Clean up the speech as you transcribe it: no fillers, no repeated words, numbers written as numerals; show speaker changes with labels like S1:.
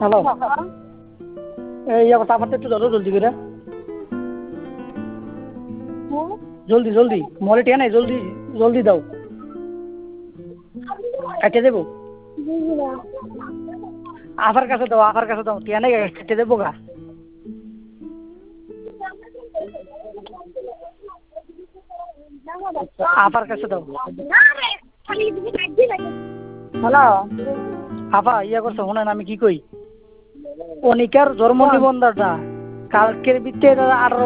S1: Hello, এই তারপর একটু ধরো জলদি করে, জলদি জলদি, মলে টিয়া নাই, জলদি জলদি দাও, কেটে দেবো। আফার কাছে দাও, আফার কাছে দাও, টিয়া নাই, কেটে দেবো গা। আফার কাছে দাও।
S2: হ্যালো,
S1: আফা ইয়া করছো, শোনেন আমি কি কই, অনিকার জন্ম নিবন্ধনটা কালকের ভিত্তিতে 18